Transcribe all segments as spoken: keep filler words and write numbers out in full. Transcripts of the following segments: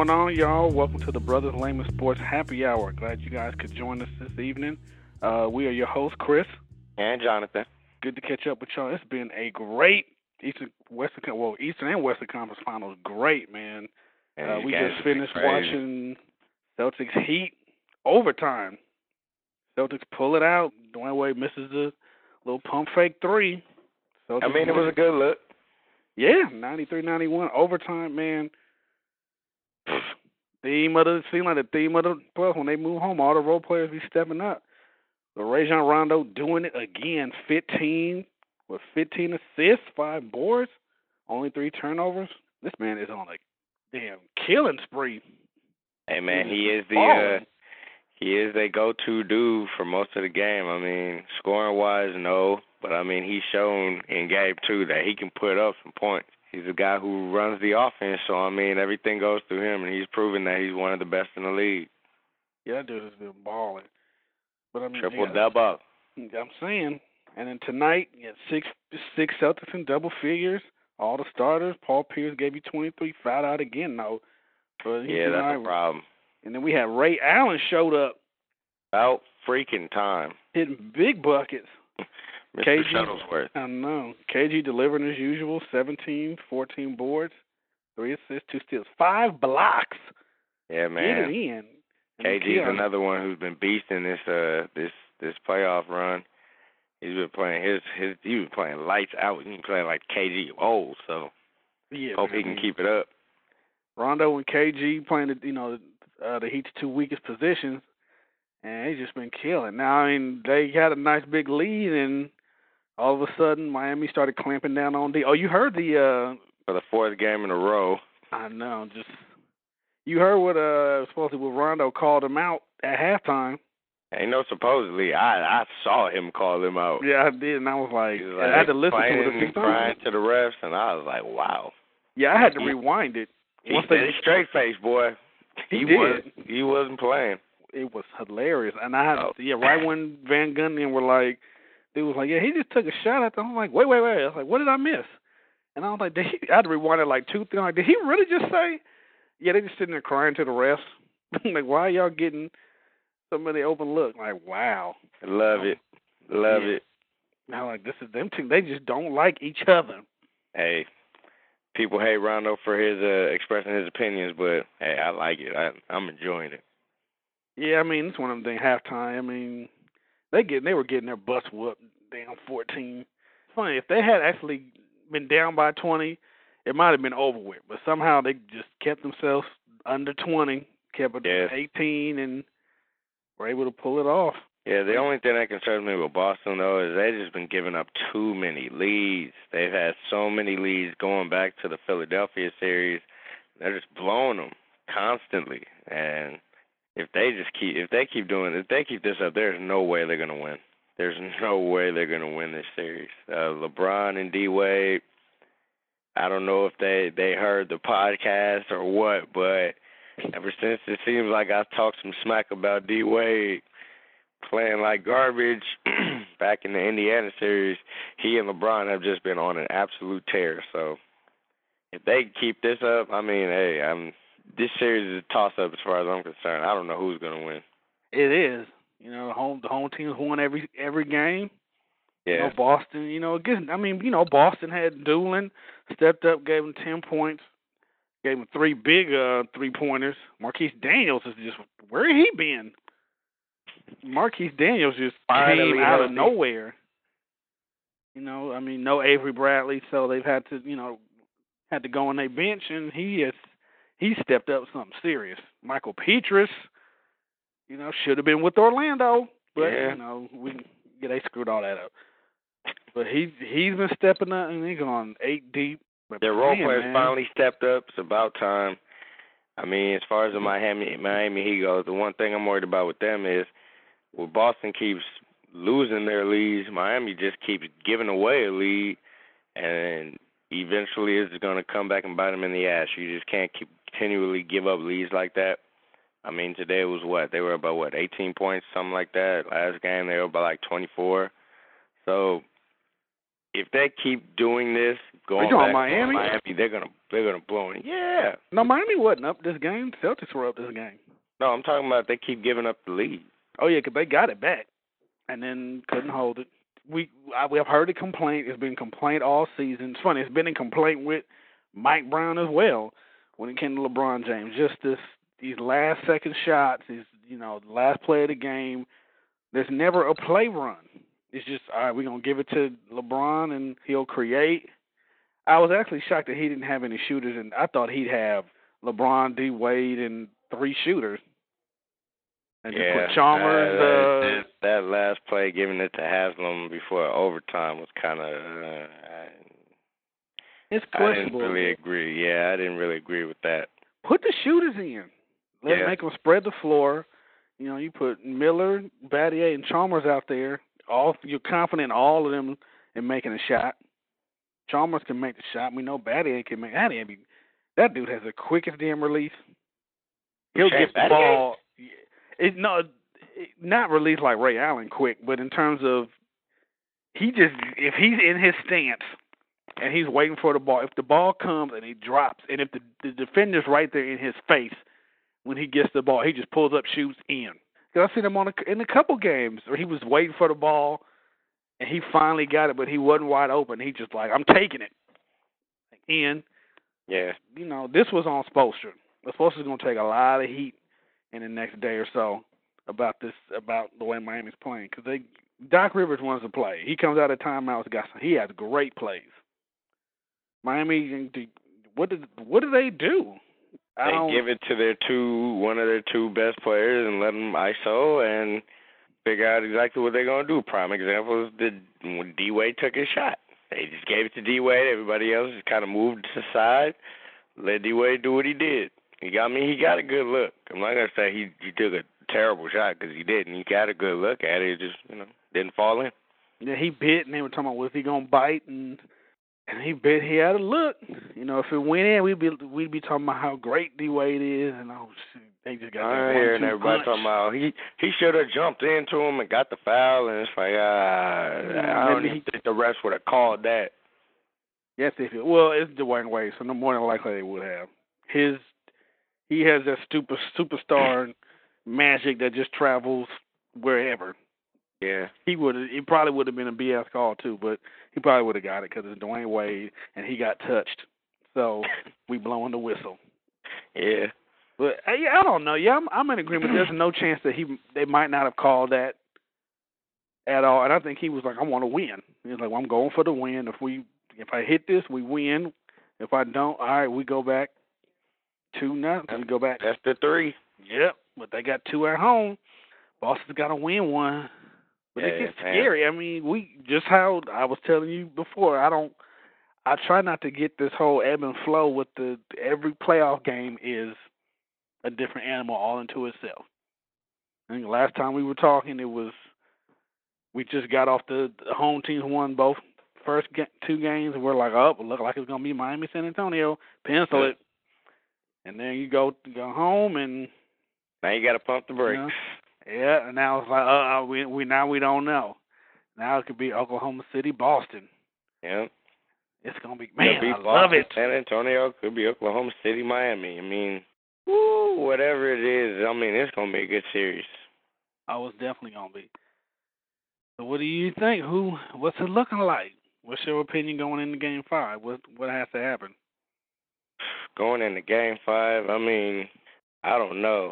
going on, y'all? Welcome to the Brothers Layman Sports Happy Hour. Glad you guys could join us this evening. Uh, we are your hosts, Chris and Jonathan. Good to catch up with y'all. It's been a great Eastern, Western, well, Eastern and Western Conference Finals. Great, man. Uh, we just finished watching Celtics Heat overtime. Celtics pull it out. Dwayne Wade misses the little pump fake three. Celtics I mean, it was a good look. Yeah, ninety-three ninety-one overtime, man. Theme of the seemed like the theme of the plus when they move home, all the role players be stepping up. So Rajon Rondo doing it again, fifteen with fifteen assists, five boards, only three turnovers. This man is on a damn killing spree. Hey man, he is the uh, he is a go-to dude for most of the game. I mean, scoring wise, no, but I mean he's shown in game two that he can put up some points. He's a guy who runs the offense, so, I mean, everything goes through him, and he's proven that he's one of the best in the league. Yeah, that dude has been balling. But I mean, Triple-double. I'm saying. And then tonight, you had six, six Celtics in double figures, all the starters. Paul Pierce gave you twenty-three, fouled out again, though. But yeah, that's right. a problem. And then we had Ray Allen showed up. About freaking time. Hitting big buckets. Mister K G, Shuttlesworth. I know. K G delivering as usual, seventeen, fourteen boards, three assists, two steals, five blocks. Yeah, man. Get it in. K G's another one who's been beasting this uh this this playoff run. He's been playing his his he's been playing lights out. He's been playing like K G old, so yeah, hope man. he can keep it up. Rondo and K G playing the you know uh, the Heat's two weakest positions, and they just been killing. Now I mean they had a nice big lead and. All of a sudden, Miami started clamping down on D. Oh, you heard the uh, for the fourth game in a row. I know. Just you heard what uh supposedly what Rondo called him out at halftime. Ain't no supposedly. I I saw him call him out. Yeah, I did, and I was like, was like I had to listen to it a few times. Crying to the refs, and I was like, wow. Yeah, I had to he, rewind it. He Once stayed straight face, boy. He, he did. Was, he wasn't playing. It was hilarious, and I had oh. yeah right when Van Gundy were like. It was like, yeah, he just took a shot at them. I'm like, wait, wait, wait. I was like, what did I miss? And I was like, did he, I had to rewind it like two, three. I'm like, did he really just say? Yeah, they just sitting there crying to the refs. Like, why are y'all getting so many open looks? Like, wow. Love it. Love yeah. it. Now, like, this is them two. They just don't like each other. Hey, people hate Rondo for his uh, expressing his opinions, but, hey, I like it. I, I'm enjoying it. Yeah, I mean, it's one of them things, halftime. I mean, They get they were getting their butts whooped, down fourteen. It's funny, if they had actually been down by twenty, it might have been over with. But somehow they just kept themselves under twenty, kept it yes. eighteen, and were able to pull it off. Yeah, the only thing that concerns me with Boston, though, is they've just been giving up too many leads. They've had so many leads going back to the Philadelphia series. They're just blowing them constantly, and If they just keep, if they keep doing, if they keep this up, there's no way they're gonna win. There's no way they're gonna win this series. Uh, LeBron and D Wade, I don't know if they they heard the podcast or what, but ever since it seems like I talked some smack about D Wade playing like garbage back in the Indiana series, he and LeBron have just been on an absolute tear. So if they keep this up, I mean, hey, I'm. This series is a toss-up as far as I'm concerned. I don't know who's going to win. It is. You know, the home the home team's won every every game. Yeah. You know, Boston, you know, again, I mean, you know, Boston had Doolin, stepped up, gave him ten points, gave him three big uh, three-pointers. Marquise Daniels is just, where he been? Marquise Daniels just Finally came out healthy. of nowhere. You know, I mean, no Avery Bradley, so they've had to, you know, had to go on their bench, and he has he stepped up something serious. Michael Petras, you know, should have been with Orlando, but yeah. you know, we yeah, they screwed all that up. But he he's been stepping up, and he's gone eight deep. But Their role man, players man. finally stepped up. It's about time. I mean, as far as the Miami Miami Heat goes, the one thing I'm worried about with them is, well, Boston keeps losing their leads. Miami just keeps giving away a lead, and eventually it's going to come back and bite them in the ass. You just can't keep continually give up leads like that. I mean, today was what? They were about, what, eighteen points, something like that. Last game, they were about like twenty-four. So if they keep doing this, going back Miami? Miami, they're gonna they're gonna blow it. Yeah. No, Miami wasn't up this game. Celtics were up this game. No, I'm talking about they keep giving up the lead. Oh yeah, 'cause they got it back, and then couldn't hold it. We I, we have heard a complaint. It's been a complaint all season. It's funny. It's been a complaint with Mike Brown as well when it came to LeBron James. Just this these last second shots. These you know the last play of the game. There's never a play run. It's just, all right, we're going to give it to LeBron, and he'll create. I was actually shocked that he didn't have any shooters, and I thought he'd have LeBron, D. Wade, and three shooters. And yeah, just put Chalmers. Uh, uh, that last play, giving it to Haslam before overtime, was kind of uh, it's questionable. I didn't really agree. Yeah, I didn't really agree with that. Put the shooters in. Let yeah. make them spread the floor. You know, you put Miller, Battier, and Chalmers out there. All you're confident in all of them in making a shot. Chalmers can make the shot. We know Battier can make. Battier, that dude has the quickest damn release. He'll get the ball. It, no, it, not release like Ray Allen quick, but in terms of he just if he's in his stance and he's waiting for the ball. If the ball comes and he drops, and if the, the defender's right there in his face when he gets the ball, he just pulls up, shoots in. I've seen him on a, in a couple games where he was waiting for the ball, and he finally got it, but he wasn't wide open. He just like, I'm taking it. In. Yeah. You know, this was on Spoelstra. Spoelstra's going to take a lot of heat in the next day or so about this, about the way Miami's playing. Because they, Doc Rivers wants to play. He comes out of timeouts. Got some, he has great plays. Miami, what did what do they do? They give it to their two, one of their two best players, and let them I S O and figure out exactly what they're going to do. Prime example is the, when D Wade took his shot. They just gave it to D Wade. Everybody else just kind of moved to the side, let D Wade do what he did. He got me. He got a good look. I'm not gonna say he he took a terrible shot because he didn't. He got a good look at it. It just you know didn't fall in. Yeah, he bit, and they were talking about was he gonna bite and. And he bet he had a look. You know, if it went in, we'd be we'd be talking about how great D Wade is, and oh, shoot, they just got that I one hear two everybody punch. talking about he he should have jumped into him and got the foul, and it's like uh, yeah, I don't even think the refs would have called that. Yes, if it, well, it's Dwayne Wade, so no more than likely they would have. His he has that super superstar magic that just travels wherever. Yeah, he would. It probably would have been a B S call too, but he probably would have got it because it's Dwayne Wade and he got touched. So we blowing the whistle. Yeah, but I, I don't know. Yeah, I'm, I'm in agreement. There's no chance that he they might not have called that at all. And I think he was like, I want to win. He was like, well, I'm going for the win. If we if I hit this, we win. If I don't, all right, we go back two nothing. We go back. That's the three. Yep, but they got two at home. Boston's got to win one. But yeah, it gets man. scary. I mean, we just how I was telling you before. I don't. I try not to get this whole ebb and flow with the every playoff game is a different animal all into itself. I think the last time we were talking, it was we just got off the, the home teams won both first ga- two games, and we're like, oh, it look like it's gonna be Miami, San Antonio. Pencil yeah. it, and then you go go home and now you got to pump the brakes. You know, yeah, and now it's like, uh, we we now we don't know. Now it could be Oklahoma City, Boston. Yeah, it's gonna be man. Could be I Boston, love it. San Antonio could be Oklahoma City, Miami. I mean, woo, whatever it is, I mean, it's gonna be a good series. Oh, it's definitely gonna be. So, what do you think? Who? What's it looking like? What's your opinion going into Game Five? What What has to happen? Going into Game Five, I mean, I don't know.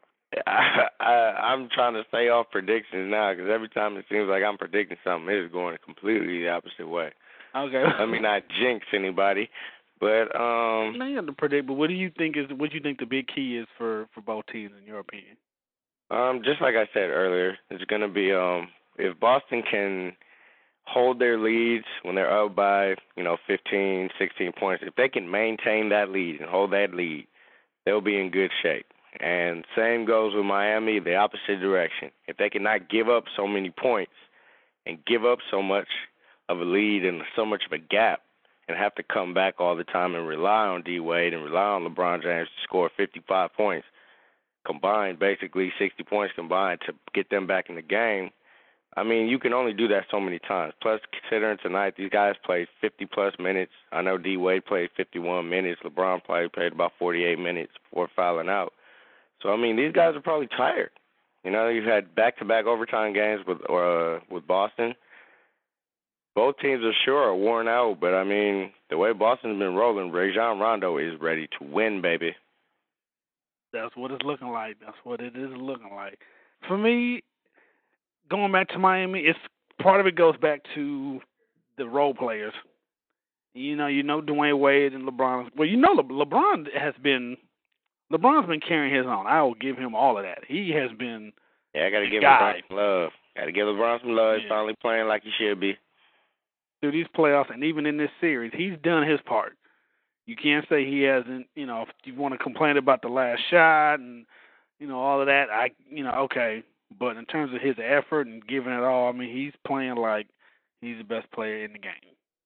I, I, I'm trying to stay off predictions now because every time it seems like I'm predicting something, it's going completely the opposite way. Okay. I mean, not jinx anybody, but um. No, you have to predict. But what do you think is? What do you think the big key is for, for both teams, in your opinion? Um, just like I said earlier, it's going to be um if Boston can hold their leads when they're up by you know fifteen, sixteen points. If they can maintain that lead and hold that lead, they'll be in good shape. And same goes with Miami, the opposite direction. If they cannot give up so many points and give up so much of a lead and so much of a gap and have to come back all the time and rely on D. Wade and rely on LeBron James to score fifty-five points combined, basically sixty points combined to get them back in the game, I mean, you can only do that so many times. Plus, considering tonight, these guys played fifty-plus minutes. I know D-Wade played fifty-one minutes. LeBron played, played about forty-eight minutes before fouling out. So, I mean, these guys are probably tired. You know, you had back-to-back overtime games with uh, with Boston. Both teams are sure are worn out, but, I mean, the way Boston's been rolling, Rajon Rondo is ready to win, baby. That's what it's looking like. That's what it is looking like. For me, going back to Miami, it's part of it goes back to the role players. You know, you know Dwayne Wade and LeBron. Well, you know Le- LeBron has been LeBron's been carrying his own. I will give him all of that. He has been. Yeah, I got to give guy. LeBron some love. Got to give LeBron some love. He's yeah. finally playing like he should be. Through these playoffs and even in this series, he's done his part. You can't say he hasn't. You know, if you want to complain about the last shot and you know all of that, I you know okay. But in terms of his effort and giving it all, I mean, he's playing like he's the best player in the game.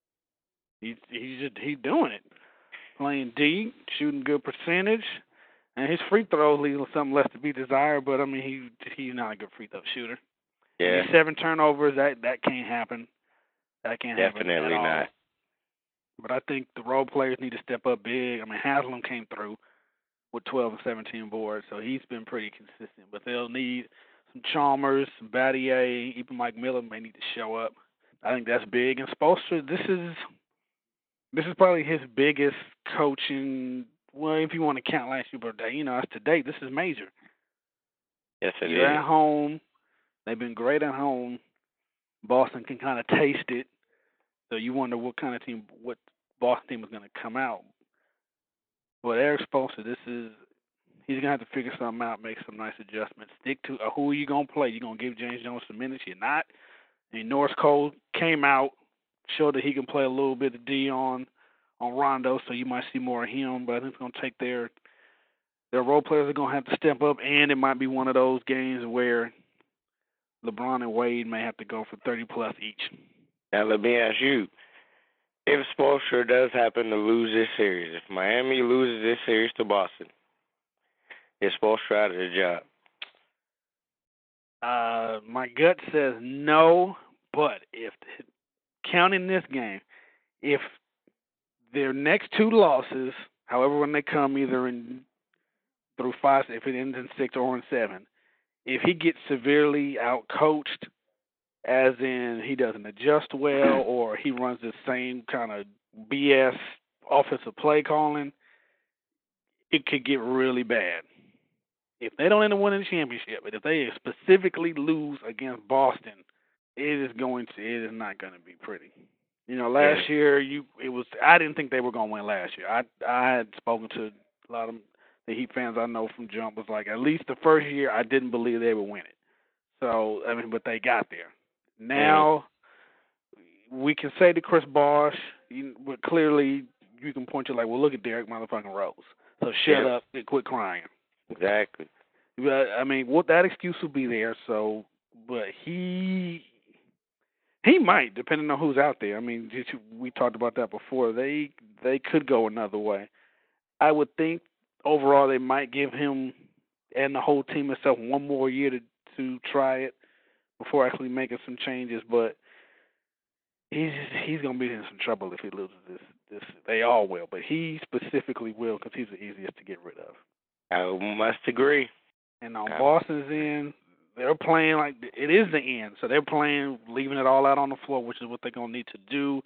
He's he's just he's doing it, playing D, shooting good percentage, and his free throws leave something left to be desired. But I mean, he he's not a good free throw shooter. Yeah, He's seven turnovers. That that can't happen. That can't definitely happen at not. all. But I think the role players need to step up big. I mean, Haslam came through with twelve and seventeen boards, so he's been pretty consistent. But they'll need some Chalmers, some Battier, even Mike Miller may need to show up. I think that's big. And Spoelstra, this is this is probably his biggest coaching. Well, if you want to count last year, but you know, as to date, this is major. Yes, it You're is. at home. They've been great at home. Boston can kind of taste it. So you wonder what kind of team, what Boston team is going to come out. But Eric Spoelstra, this is, he's going to have to figure something out, make some nice adjustments. Stick to uh, who are you going to play? You going to give James Jones some minutes? You're not. And Norris Cole came out, showed that he can play a little bit of D on, on Rondo, so you might see more of him. But I think it's going to take their, their role players are going to have to step up, and it might be one of those games where LeBron and Wade may have to go for thirty-plus each. Now, let me ask you, if Spoelstra does happen to lose this series, if Miami loses this series to Boston, is Spoelstra out of the job? Uh, my gut says no, but if counting this game, if their next two losses, however when they come, either in through five, if it ends in six or in seven, if he gets severely outcoached, as in he doesn't adjust well or he runs the same kind of B S offensive play calling, it could get really bad. If they don't end up winning the championship, but if they specifically lose against Boston, it is going to it is not going to be pretty. You know, last yeah. year you it was I didn't think they were going to win last year. I I had spoken to a lot of the Heat fans I know from jump was like at least the first year I didn't believe they would win it. So I mean, but they got there. Now mm. we can say to Chris Bosh, you, but clearly you can point to like, well, look at Derek motherfucking Rose. So shut yeah. up and quit crying. Exactly. But I mean, what that excuse will be there. So, but he he might, depending on who's out there. I mean, we talked about that before. They they could go another way. I would think overall they might give him and the whole team itself one more year to to try it before actually making some changes. But he's he's gonna be in some trouble if he loses this. This they all will, but he specifically will because he's the easiest to get rid of. I must agree. And on okay. Boston's end, they're playing like it is the end. So they're playing, leaving it all out on the floor, which is what they're going to need to do.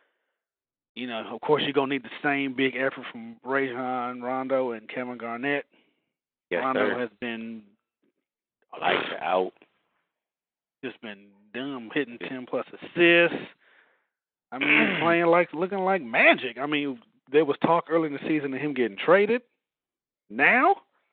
You know, of course, you're going to need the same big effort from Rajon Rondo and Kevin Garnett. Yes, Rondo sir. has been lights out. Just been dumb, hitting ten plus assists. I mean, playing like looking like magic. I mean, there was talk early in the season of him getting traded. Now,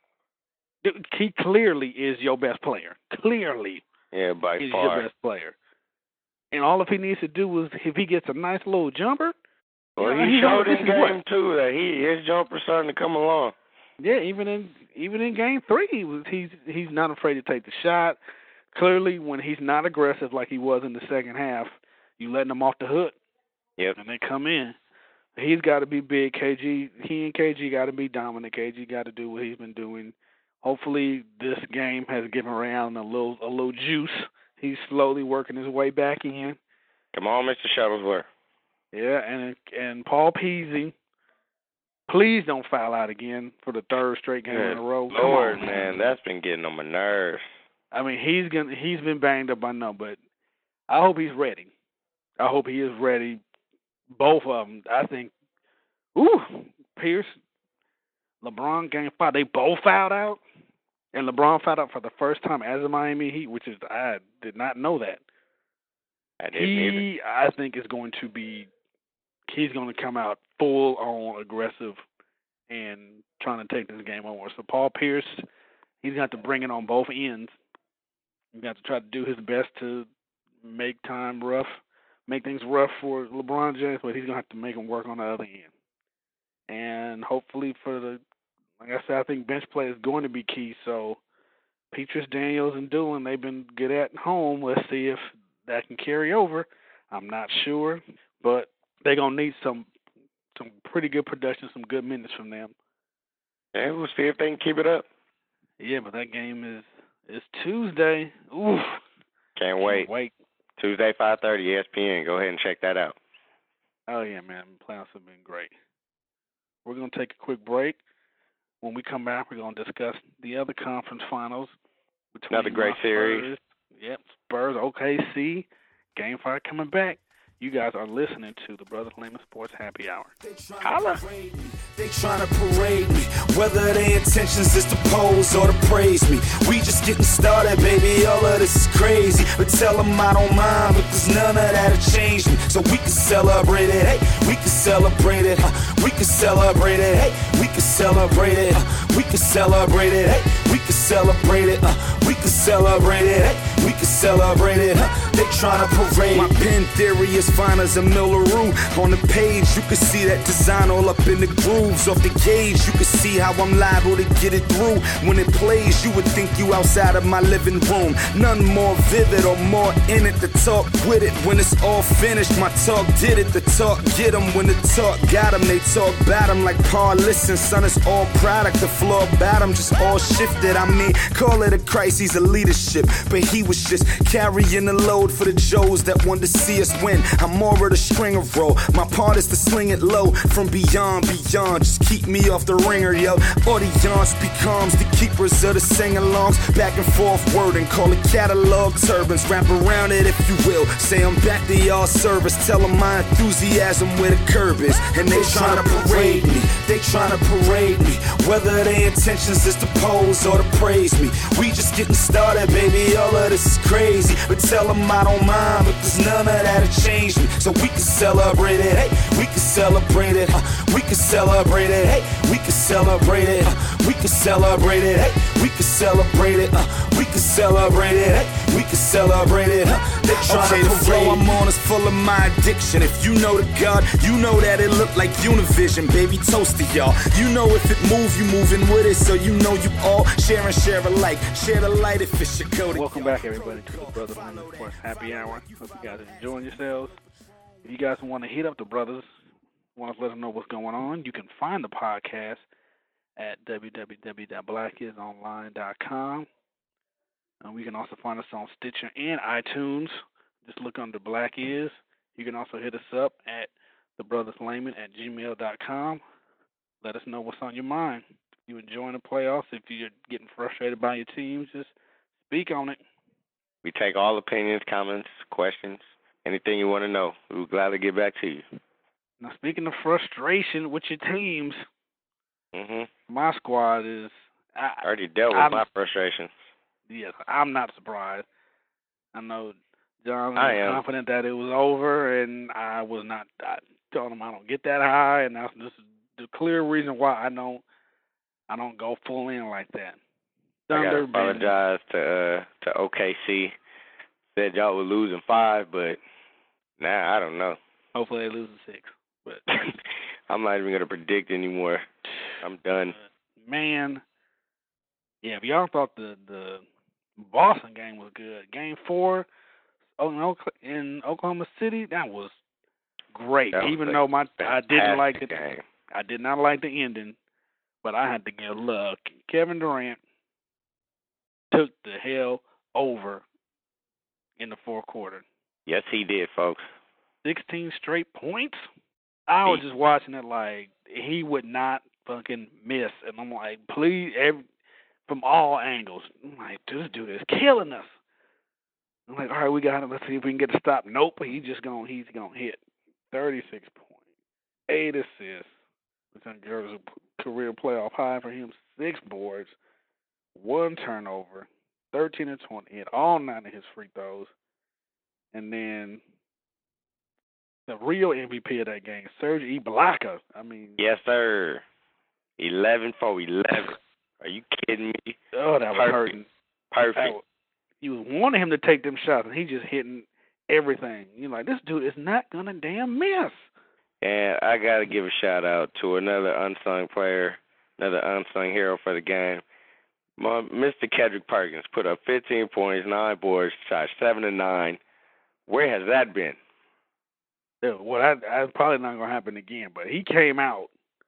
he clearly is your best player. Clearly, yeah, by he's far your best player. And all if he needs to do is if he gets a nice little jumper. Well, you know, he showed in game what? two that he his jumper's starting to come along. Yeah, even in even in game three, he was he's he's not afraid to take the shot. Clearly, when he's not aggressive like he was in the second half, you letting him off the hook. Yep. And they come in. He's got to be big. K G, he and K G got to be dominant. K G got to do what he's been doing. Hopefully, this game has given Ray Allen a little a little juice He's slowly working his way back in. Come on, Mister Shuttlesworth. Yeah, and and Paul Peasy, please don't foul out again for the third straight game Good in a row. Come Lord, on, man, that's been getting on my nerves. I mean, he's gonna he's been banged up, I know, but I hope he's ready. I hope he is ready. Both of them, I think. Ooh, Pierce, LeBron, game five, they both fouled out, and LeBron fouled out for the first time as a Miami Heat, which is I did not know that. I didn't he, either. I think, is going to be. He's going to come out full on aggressive and trying to take this game over. So Paul Pierce, he's got to bring it on both ends. He's got to try to do his best to make time rough, make things rough for LeBron James, but he's going to have to make him work on the other end. And hopefully for the, like I said, I think bench play is going to be key. So Petrus, Daniels, and Doolin, they've been good at home. Let's see if that can carry over. I'm not sure, but they're going to need some some pretty good production, some good minutes from them. And we'll see if they can keep it up. Yeah, but that game is is Tuesday. Oof. Can't wait. Can't wait. Tuesday, five thirty, E S P N. Go ahead and check that out. Oh, yeah, man. The playoffs have been great. We're going to take a quick break. When we come back, we're going to discuss the other conference finals. Another great series. Spurs. Yep, Spurs, O K C. Game five coming back. You guys are listening to the Brothers Lehman Sports Happy Hour. Holla! They tryna parade me, whether their intentions is to pose or to praise me. We just getting started, baby, all of this is crazy. But tell them I don't mind, because none of that'll change me. So we can celebrate it, hey, we can celebrate it, huh? We can celebrate it, hey, we can celebrate it, huh? We can celebrate it, hey, we can celebrate it, uh, we can celebrate it, hey, we can celebrate it, huh? They tryna parade. My pen theory is fine as a Milleroo. On the page, you can see that design all up in the grooves. Off the gauge, you can see how I'm liable to get it through. When it plays, you would think you outside of my living room. None more vivid or more in it to talk with it. When it's all finished, my talk did it. The talk get 'em when the talk got 'em. They talk about 'em like Paul. Listen, son, it's all product. The floor bottom just all shifted. I mean, call it a crisis of leadership. But he was just carrying the load for the Joes that want to see us win. I'm more of the stringer role. My part is to sling it low from beyond, beyond. Just keep me off the ringer, yo. Audience becomes the keepers of the sing-alongs. Back and forth word and call it catalog turbans. Wrap around it if you will. Say I'm back to y'all service. Tell them my enthusiasm where the curb is. And they tryna parade me. They tryna parade me. Whether their intentions is to pose or to praise me. We just getting started, baby. All of this is crazy. But tell them I don't mind, because none of that'll change me. So we can celebrate it, hey, we can celebrate it, uh, we can celebrate it, hey, we can celebrate it, uh, we can celebrate it, hey, we can celebrate it, uh, we can celebrate it, hey, we can celebrate it, uh, they tryna okay, the flow I'm on is full of my addiction. If you know the God, you know that it look like Univision, baby, toast to y'all. You know if it move, you moving with it, so you know you all share and share alike. Share the light if it should go to Welcome y'all. back, everybody, to the Brothers Lehman Sports Happy Hour. Hope you guys are enjoying yourselves. If you guys want to hit up the brothers, want to let them know what's going on, you can find the podcast at w w w dot black is online dot com. And we can also find us on Stitcher and iTunes. Just look under Black Is. You can also hit us up at thebrotherslayman at gmail dot com. Let us know what's on your mind. If you're enjoying the playoffs, if you're getting frustrated by your teams, just speak on it. We take all opinions, comments, questions, anything you want to know. We'll gladly get back to you. Now, speaking of frustration with your teams, Mhm. my squad is. I I already dealt with I'm, my frustrations. Yes, I'm not surprised. I know John I was am. confident that it was over, and I was not. I told him I don't get that high, and that's this is the clear reason why I don't. I don't go full in like that. I gotta Thunder been- apologize to uh, to O K C. Said y'all were losing five, but nah, I don't know. Hopefully they lose to six. But I'm not even gonna predict anymore. I'm done. Man, yeah. If y'all thought the the Boston game was good, Game Four in Oklahoma City, that was great. That was Even a though my I didn't like the game. I did not like the ending, but I had to give love. Kevin Durant took the hell over in the fourth quarter. Yes, he did, folks. sixteen straight points? I was just watching it like he would not fucking miss. And I'm like, please, every, from all angles. I'm like, this dude is killing us. I'm like, all right, we got him. Let's see if we can get a stop. Nope, he's just going he's gonna hit. thirty-six points, eight assists. Which is a career playoff high for him. Six boards, one turnover, thirteen and twenty. Hit all nine of his free throws. And then the real M V P of that game, Serge Ibaka. I mean, yes, sir. Eleven for eleven. Are you kidding me? Oh, that was Perfect. hurting. Perfect. I, you was wanting him to take them shots, and he just hitting everything. You're like, this dude is not gonna damn miss. And I gotta give a shout out to another unsung player, another unsung hero for the game. My, Mister Kendrick Perkins put up fifteen points, nine boards, shot seven and nine. Where has that been? Yeah, well, that, that's probably not gonna happen again. But he came out.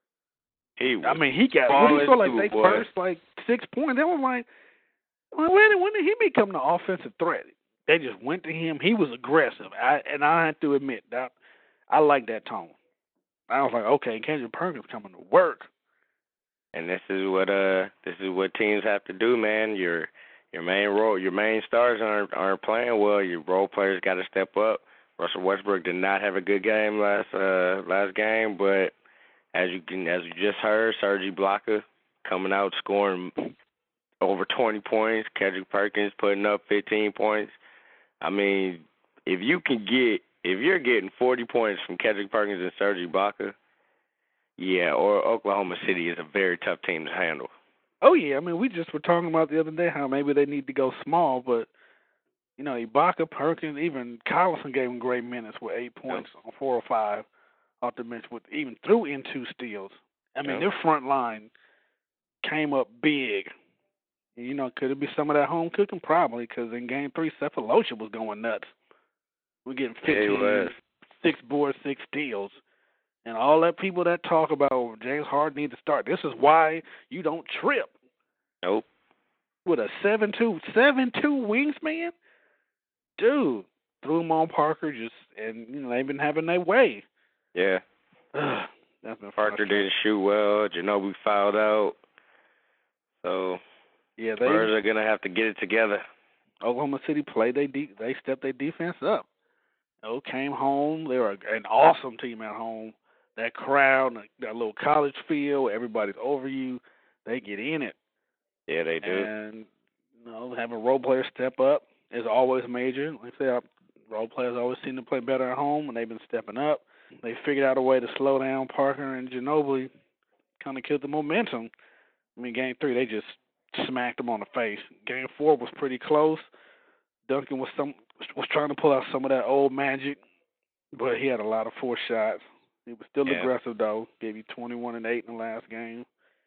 He I mean, he got. When he saw like they first like six points, they were like, well, when, when did he become the offensive threat? They just went to him. He was aggressive, I, and I have to admit that I like that tone. I was like, okay, Kendrick Perkins coming to work. And this is what uh this is what teams have to do, man. Your your main role, your main stars aren't aren't playing well. Your role players got to step up. Russell Westbrook did not have a good game last uh last game, but as you can as you just heard, Serge Ibaka coming out scoring over twenty points. Kendrick Perkins putting up fifteen points. I mean, if you can get if you're getting forty points from Kendrick Perkins and Serge Ibaka, yeah, or Oklahoma City is a very tough team to handle. Oh, yeah. I mean, we just were talking about the other day how maybe they need to go small, but, you know, Ibaka, Perkins, even Collison gave them great minutes with eight points yep. on four or five off the bench, with even threw in two steals. I mean, yep. their front line came up big. You know, could it be some of that home cooking? Probably, because in game three, Cephalosha was going nuts. We're getting fifteen, yeah, six boards, six steals. And all that people that talk about James Harden needs to start. This is why you don't trip. Nope. With a seven two, seven two wingsman? Dude, threw him on Parker, just and you know they've been having their way. Yeah. That's been Parker didn't shoot well. Ginobili fouled out. So yeah, they Spurs are gonna have to get it together. Oklahoma City played they de- they stepped their defense up. Oh, came home. They were an awesome team at home. That crowd, that little college feel, everybody's over you. They get in it. Yeah, they do. And you know, having role players step up is always major. Like I said, role players always seem to play better at home, and they've been stepping up. They figured out a way to slow down Parker and Ginobili, kind of killed the momentum. I mean, game three, they just smacked them on the face. Game four was pretty close. Duncan was some was trying to pull out some of that old magic, but he had a lot of forced shots. He was still yeah. aggressive, though. Gave you twenty-one and eight in the last game.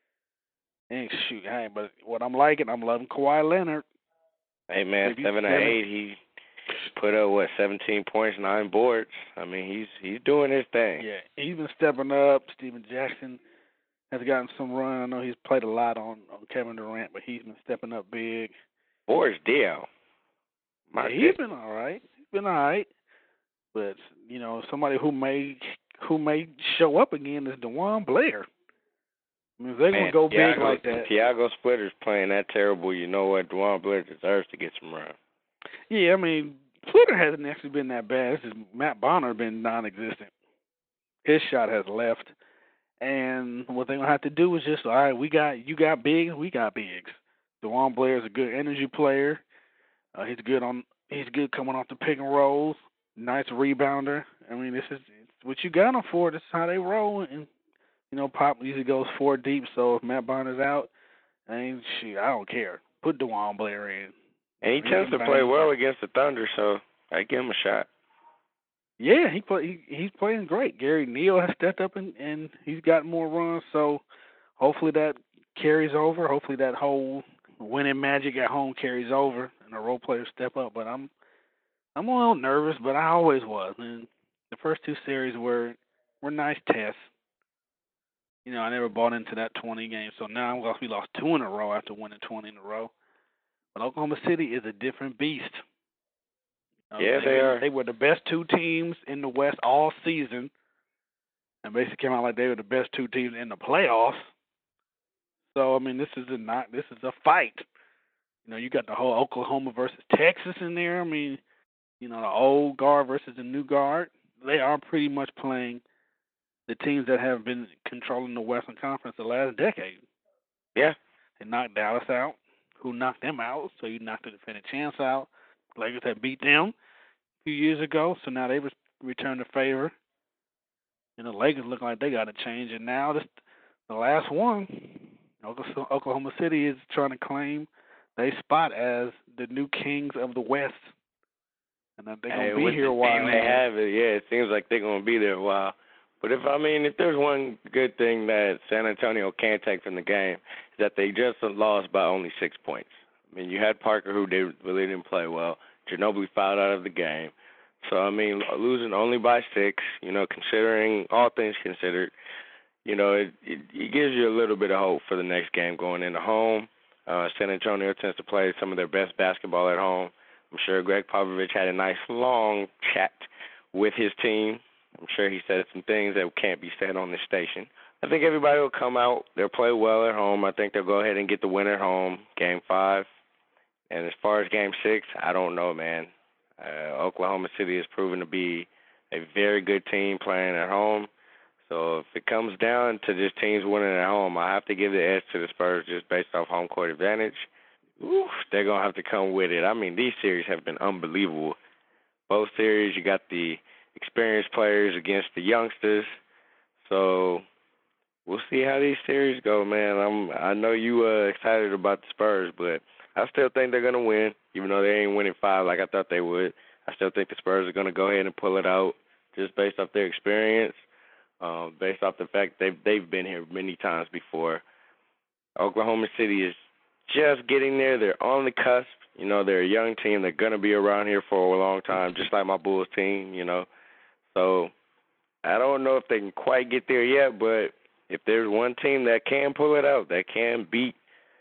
And shoot, hey, but what I'm liking, I'm loving Kawhi Leonard. Hey, man, seven and eight. He put up, what, seventeen points, nine boards. I mean, he's he's doing his thing. Yeah, he's been stepping up. Steven Jackson has gotten some run. I know he's played a lot on, on Kevin Durant, but he's been stepping up big. Boris Diaw. Yeah, he's been all right. He's been all right. But, you know, somebody who may who may show up again is DeJuan Blair. I mean, if they're going to go Thiago, big like that. Thiago Splitter's playing that terrible. You know what? DeJuan Blair deserves to get some run. Yeah, I mean, Splitter hasn't actually been that bad. It's just Matt Bonner has been non-existent. His shot has left. And what they're going to have to do is just, all right, we got you got bigs, we got bigs. DeJuan Blair is a good energy player. Uh, he's good on. He's good coming off the pick and rolls. Nice rebounder. I mean, this is what you got him for. This is how they roll. And you know, Pop usually goes four deep. So if Matt Bonner's out, I mean, shoot, I don't care. Put DeJuan Blair in. And he tends to play well against the Thunder, so I give him a shot. Yeah, he play. He, he's playing great. Gary Neal has stepped up and, and he's got more runs. So hopefully that carries over. Hopefully that whole winning magic at home carries over and the role players step up. But I'm I'm a little nervous, but I always was. And the first two series were were nice tests. You know, I never bought into that twenty game. So now we lost two in a row after winning twenty in a row. But Oklahoma City is a different beast. Uh, yeah, they, they are. They were the best two teams in the West all season, and basically came out like they were the best two teams in the playoffs. So I mean, this is a not this is a fight. You know, you got the whole Oklahoma versus Texas in there. I mean, you know, the old guard versus the new guard. They are pretty much playing the teams that have been controlling the Western Conference the last decade. Yeah. They knocked Dallas out, who knocked them out, so you knocked the defending champs out. Lakers had beat them a few years ago, so now they returned the favor. And the Lakers look like they got to change. And now this, the last one, Oklahoma City is trying to claim their spot as the new kings of the West. And they're going to hey, be here a while. They have it, yeah. It seems like they're going to be there a while. But if I mean, if there's one good thing that San Antonio can take from the game, is that they just lost by only six points. I mean, you had Parker, who did, really didn't play well. Ginobili fouled out of the game. So, I mean, losing only by six, you know, considering all things considered, you know, it, it, it gives you a little bit of hope for the next game going into home. Uh, San Antonio tends to play some of their best basketball at home. I'm sure Greg Popovich had a nice long chat with his team. I'm sure he said some things that can't be said on this station. I think everybody will come out. They'll play well at home. I think they'll go ahead and get the win at home, game five. And as far as game six, I don't know, man. Uh, Oklahoma City has proven to be a very good team playing at home. So if it comes down to just teams winning at home, I have to give the edge to the Spurs just based off home court advantage. Ooh, they're going to have to come with it. I mean, these series have been unbelievable. Both series, you got the experienced players against the youngsters. So we'll see how these series go, man. I'm, I know you uh, excited about the Spurs, but I still think they're going to win, even though they ain't winning five like I thought they would. I still think the Spurs are going to go ahead and pull it out just based off their experience, um, based off the fact they've, they've been here many times before. Oklahoma City is just getting there. They're on the cusp. You know, they're a young team. They're going to be around here for a long time, just like my Bulls team, you know. So I don't know if they can quite get there yet, but if there's one team that can pull it out, that can beat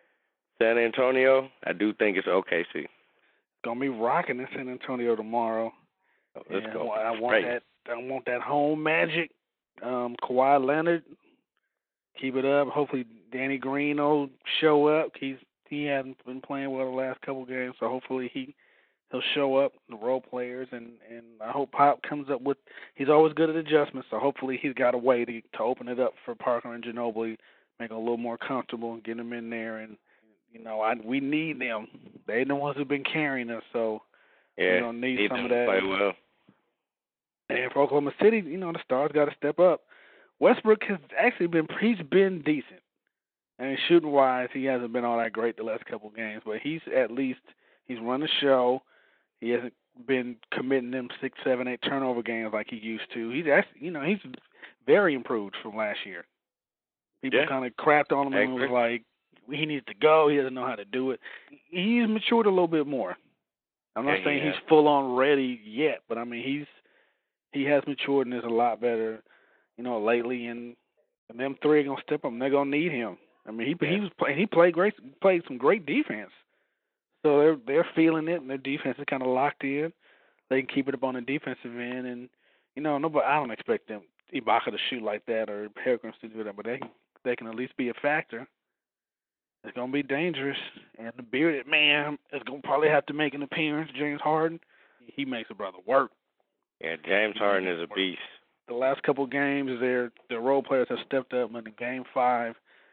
San Antonio, I do think it's O K C. Gonna be rocking in San Antonio tomorrow. Oh, let's and go. I want that. I want that home magic. Um, Kawhi Leonard, keep it up. Hopefully, Danny Green will show up. He's he hasn't been playing well the last couple games, so hopefully he he'll show up. The role players, and and I hope Pop comes up with. He's always good at adjustments, so hopefully he's got a way to to open it up for Parker and Ginobili, make it a little more comfortable, and get them in there. And you know, I we need them. They're the ones who've been carrying us, so yeah, we're gonna need, need some them of that. to play well. And for Oklahoma City, you know, the Stars got to step up. Westbrook has actually been he's been decent. I mean, shooting wise, he hasn't been all that great the last couple of games, but he's at least he's run the show. He hasn't been committing them six, seven, eight turnover games like he used to. He's actually, you know, he's very improved from last year. People yeah. kind of crapped on him and was like, he needs to go. He doesn't know how to do it. He's matured a little bit more. I'm not yeah, saying yeah. he's full on ready yet, but I mean he's he has matured and is a lot better, you know, lately. And, and them three are gonna step up. And they're gonna need him. I mean, he yeah. he was play, he played great, played some great defense. So they're they're feeling it, and their defense is kind of locked in. They can keep it up on the defensive end, and you know, nobody. I don't expect them Ibaka to shoot like that or Perkins to do that, but they they can at least be a factor. It's gonna be dangerous, and the bearded man is gonna probably have to make an appearance. James Harden, he makes a brother work. Yeah, James Harden is a beast. The last couple of games, their their role players have stepped up. In game five,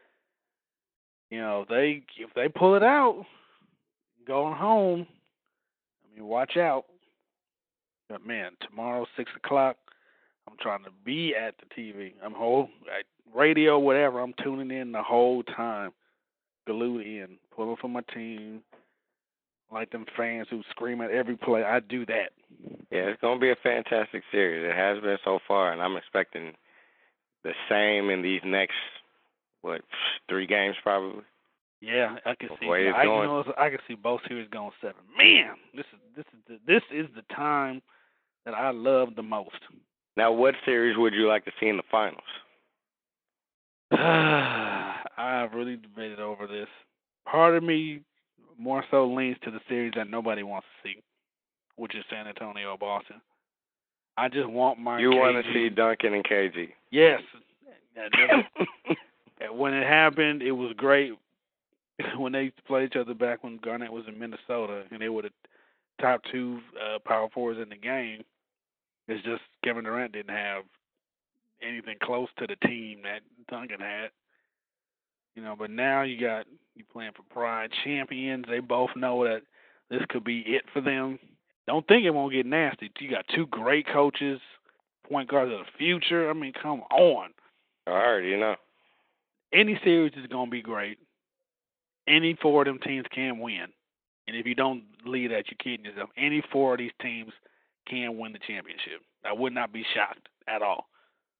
you know, they if they pull it out, going home. I mean, watch out. But man, tomorrow six o'clock, I'm trying to be at the T V. I'm whole at radio, whatever. I'm tuning in the whole time, glued in, pulling for my team. Like them fans who scream at every play, I do that. Yeah, it's going to be a fantastic series. It has been so far, and I'm expecting the same in these next, what, three games probably. Yeah, I can see. I, you know, I can see both series going seven. Man, this is this is the, this is the time that I love the most. Now, what series would you like to see in the finals? I've really debated over this. Part of me more so leans to the series that nobody wants to see. which is San Antonio or Boston. I just want my You K G. want to see Duncan and K G. Yes. When it happened, it was great. When they played each other back when Garnett was in Minnesota, and they were the top two uh, power forwards in the game, it's just Kevin Durant didn't have anything close to the team that Duncan had. You know, but now you got you playing for pride champions. They both know that this could be it for them. Don't think it won't get nasty. You got two great coaches, point guards of the future. I mean, come on. I already know. Any series is going to be great. Any four of them teams can win. And if you don't believe that, you're kidding yourself. Any four of these teams can win the championship. I would not be shocked at all.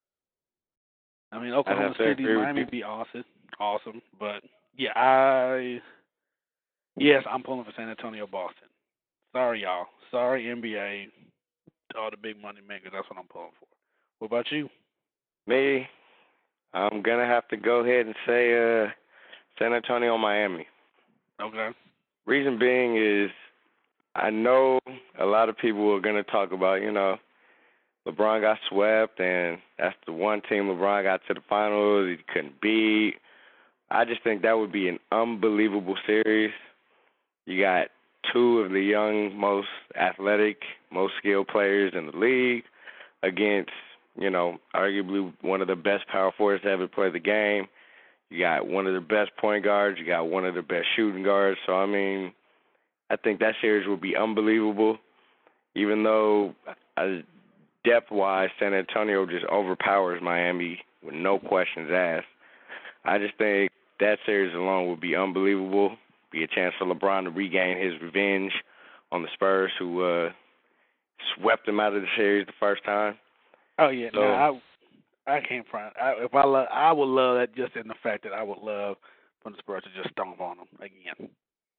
I mean, Oklahoma City, Miami would be awesome. Awesome. But, yeah, I – yes, I'm pulling for San Antonio, Boston. Sorry, y'all. Sorry, N B A, all the big money makers. That's what I'm pulling for. What about you? Me, I'm going to have to go ahead and say uh, San Antonio, Miami. Okay. Reason being is I know a lot of people are going to talk about, you know, LeBron got swept, and that's the one team LeBron got to the finals he couldn't beat. I just think that would be an unbelievable series. You got two of the young, most athletic, most skilled players in the league against, you know, arguably one of the best power forwards to ever play the game. You got one of the best point guards. You got one of the best shooting guards. So, I mean, I think that series will be unbelievable, even though uh, depth-wise, San Antonio just overpowers Miami with no questions asked. I just think that series alone would be unbelievable. Be a chance for LeBron to regain his revenge on the Spurs, who uh, swept him out of the series the first time. Oh yeah, so, no, I I can't front. I, if I love, I would love that just in the fact that I would love for the Spurs to just stomp on them again.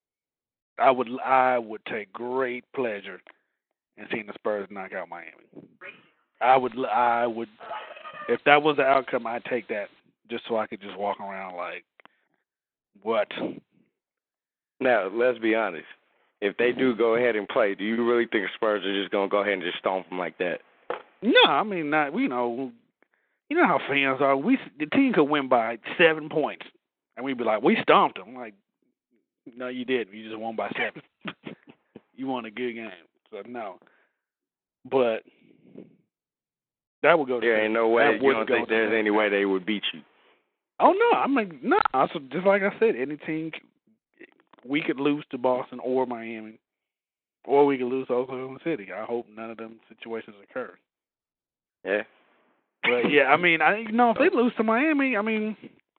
I would I would take great pleasure in seeing the Spurs knock out Miami. I would I would if that was the outcome, I'd take that just so I could just walk around like what. Now, let's be honest. If they do go ahead and play, do you really think the Spurs are just going to go ahead and just stomp them like that? No, I mean, not. You know, you know how fans are. We the team could win by seven points, and we'd be like, we stomped them. Like, no, you didn't. You just won by seven. You won a good game. So no, but that would go. There ain't no way. You don't think there's any way they would beat you? Oh no, I mean no. Also, just like I said, any team. We could lose to Boston or Miami, or we could lose to Oklahoma City. I hope none of them situations occur. Yeah. But, yeah, I mean, I you know if they lose to Miami, I mean,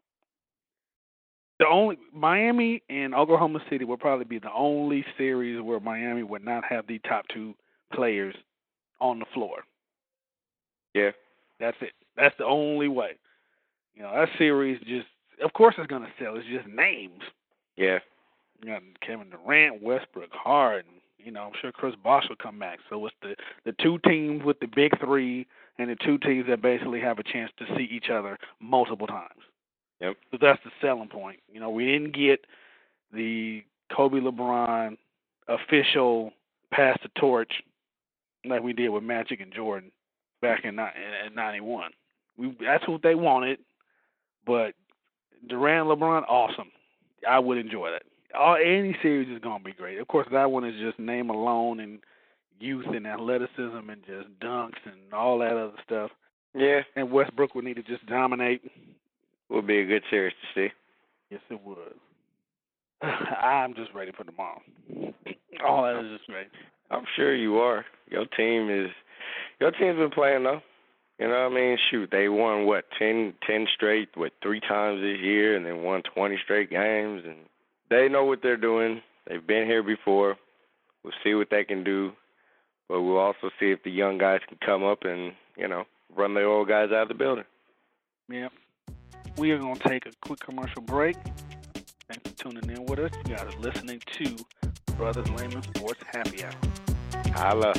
the only Miami and Oklahoma City would probably be the only series where Miami would not have the top two players on the floor. Yeah. That's it. That's the only way. You know, that series just, of course it's going to sell. It's just names. Yeah. You got Kevin Durant, Westbrook, Harden. You know, I'm sure Chris Bosh will come back. So it's the, the two teams with the big three and the two teams that basically have a chance to see each other multiple times. Yep. So that's the selling point. You know, we didn't get the Kobe LeBron official pass the torch like we did with Magic and Jordan back in in ninety-one. We that's what they wanted, but Durant, LeBron, awesome. I would enjoy that. All, any series is going to be great. Of course, that one is just name alone and youth and athleticism and just dunks and all that other stuff. Yeah. And Westbrook would need to just dominate. Would be a good series to see. Yes, it would. I'm just ready for tomorrow. All that is just great. I'm sure you are. Your team is, your team's been playing though. You know what I mean? Shoot, they won, what, ten, ten straight, what, three times this year, and then won twenty straight games, and they know what they're doing. They've been here before. We'll see what they can do. But we'll also see if the young guys can come up and, you know, run the old guys out of the building. Yeah. We are going to take a quick commercial break. Thanks for tuning in with us. You guys are listening to Brothers Layman Sports Happy Hour. Holla.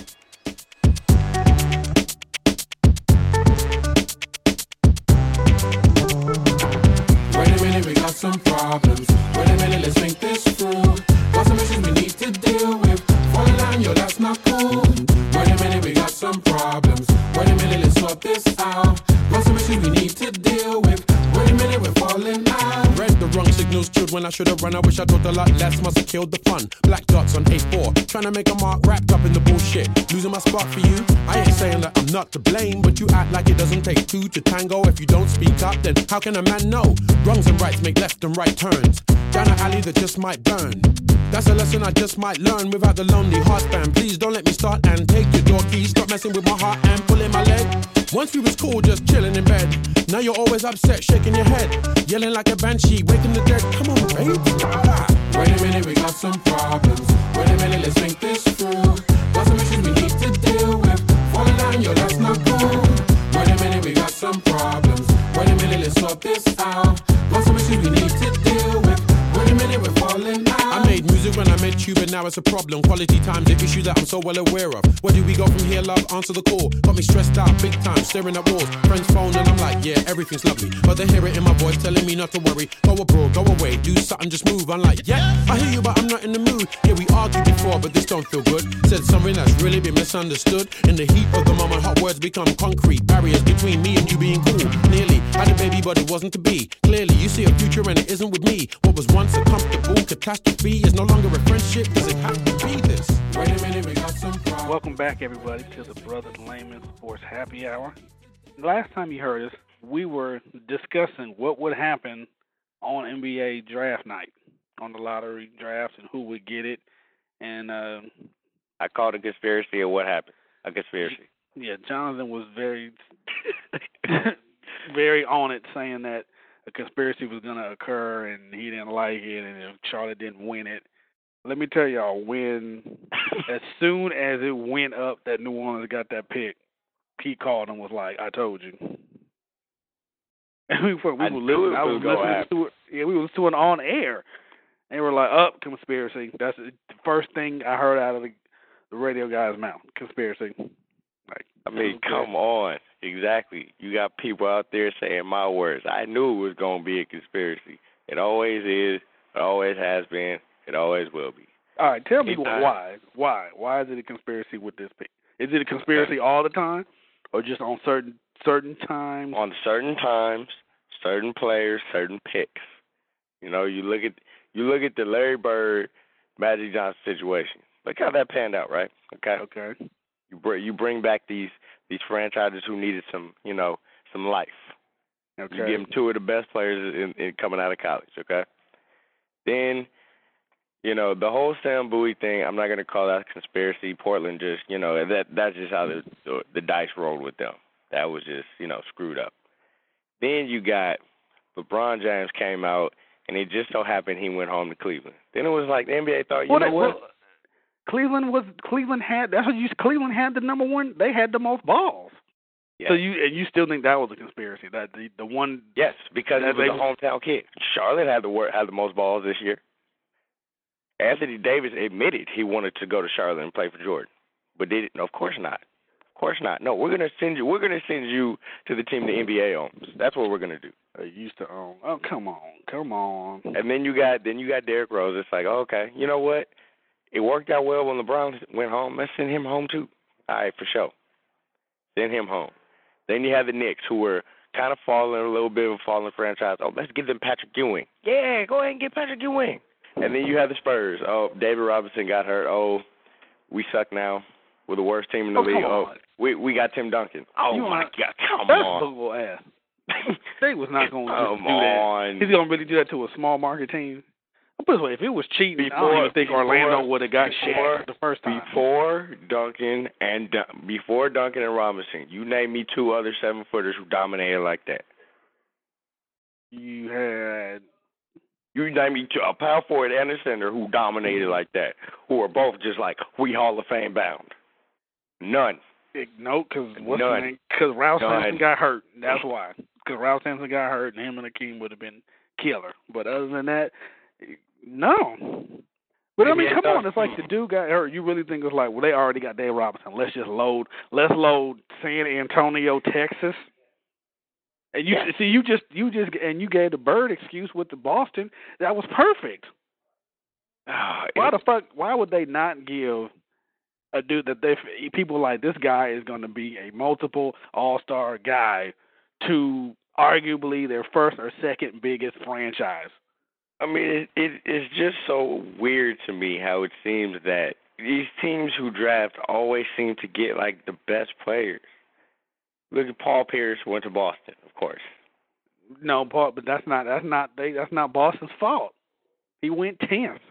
Wait a minute, we got some problems. Wait a minute, let's think this through. Got some issues we need to deal with. Falling down, yo, that's not cool. good when I should have run. I wish I thought a lot less, must have killed the fun. Black dots on A four, trying to make a mark wrapped up in the bullshit. Losing my spot for you, I ain't saying that I'm not to blame, but you act like it doesn't take two to tango. If you don't speak up, then how can a man know? Wrongs and rights make left and right turns. Down an alley that just might burn. That's a lesson I just might learn without the lonely heart span. Please don't let me start and take your door keys. Stop messing with my heart and pulling my leg. Once we was cool, just chilling in bed. Now you're always upset, shaking your head, yelling like a banshee, waking the dead. Come on, baby. Wait a minute, we got some problems. Wait a minute, let's think this through. Got some issues we need to deal with. Falling down, yo, that's not cool. Wait a minute, we got some problems. Wait a minute, let's sort this out. Got some issues we need to deal with. Wait a minute, we're falling out. I made music when I met you, but now it's a problem. Quality time's the issue that I'm so well aware of. Where do we go from here, love? Answer the call. Got me stressed out, big time, staring at walls. Friends phone and I'm like, yeah, everything's lovely. But they hear it in my voice telling me not to worry. Go abroad, go away, do something, just move. I'm like, yeah, I hear you, but I'm not in the mood. Yeah, we argued before, but this don't feel good. Said something that's really been misunderstood. In the heat of the moment, hot words become concrete. Barriers between me and you being cool. Nearly had a baby, but it wasn't to be. Clearly, you see a future and it isn't with me. What was once a comfortable catastrophe is no longer a friendship. Does it have to be this? Wait a minute, we got some problems. Welcome back, everybody, to the Brothers Layman Sports Happy Hour. Last time you heard us, we were discussing what would happen on N B A draft night, on the lottery draft, and who would get it. And uh, I called a conspiracy, and what happened? A conspiracy. Yeah, Jonathan was very, very on it, saying that a conspiracy was going to occur, and he didn't like it, and if Charlotte didn't win it. Let me tell y'all, when as soon as it went up that New Orleans got that pick, Pete called and was like, "I told you." And we were, we I were knew listening. it I was was gonna listening to it. Yeah, we were listening to it on air, and we're like, "Up, conspiracy." That's the first thing I heard out of the, the radio guy's mouth. Conspiracy. Like, I mean, come on. Exactly. You got people out there saying my words. I knew it was going to be a conspiracy. It always is. It always has been. It always will be. All right, tell me Anytime. why. Why? Why is it a conspiracy with this pick? Is it a conspiracy all the time, or just on certain certain times? On certain times, certain players, certain picks. You know, you look at you look at the Larry Bird, Magic Johnson situation. Look how that panned out, right? Okay. Okay. You bring you bring back these these franchises who needed some, you know, some life. Okay. You give them two of the best players in, in coming out of college. Okay. Then, you know, the whole Sam Bowie thing, I'm not going to call that a conspiracy. Portland just, you know, that that's just how the, the the dice rolled with them. That was just, you know, screwed up. Then you got LeBron James came out, and it just so happened he went home to Cleveland. Then it was like the N B A thought, you well, know what? Well, Cleveland was Cleveland had that's what you Cleveland had the number one. They had the most balls. Yes. So you and you still think that was a conspiracy? That the the one? Yes, because that it was a hometown kid. Charlotte had the wor- had the most balls this year. Anthony Davis admitted he wanted to go to Charlotte and play for Jordan, but did it? No, of course not. Of course not. No, we're gonna send you. We're gonna send you to the team the N B A owns. That's what we're gonna do. They used to own. Oh, come on, come on. And then you got then you got Derrick Rose. It's like, oh, okay, you know what? It worked out well when LeBron went home. Let's send him home too. All right, for sure. Send him home. Then you have the Knicks, who were kind of falling, a little bit of a falling franchise. Oh, let's give them Patrick Ewing. Yeah, go ahead and get Patrick Ewing. And then you have the Spurs. Oh, David Robinson got hurt. Oh, we suck now. We're the worst team in the oh, league. Oh, on. we we got Tim Duncan. Oh, you my want, God, come that's on. That's football ass. They was not going to do on. that. He's going to really do that to a small market team. I'll put it this way, if it was cheating, before, I don't even think before, Orlando would have got before, Shaq the first time. Before Duncan and before Duncan and Robinson, you name me two other seven footers who dominated like that. You had you name me two, a power forward and a center who dominated like that, who are both just like we Hall of Fame bound. None. No, because what's None. the name? Because Ralph None. Sampson got hurt. That's why. Because Ralph Sampson got hurt, and him and Akeem would have been killer. But other than that, no. But I mean, come on, it's like the dude got hurt. You really think it's like, well, they already got Dave Robinson. Let's just load. Let's load San Antonio, Texas. And you yeah. see, you just you just and you gave the Bird excuse with the Boston. That was perfect. Uh, why the fuck? Why would they not give a dude that they people like this guy is going to be a multiple All-Star guy to arguably their first or second biggest franchise? I mean, it, it it's just so weird to me how it seems that these teams who draft always seem to get like the best players. Look at Paul Pierce, went to Boston, of course. No, Paul, but that's not that's not they that's not Boston's fault. He went tenth.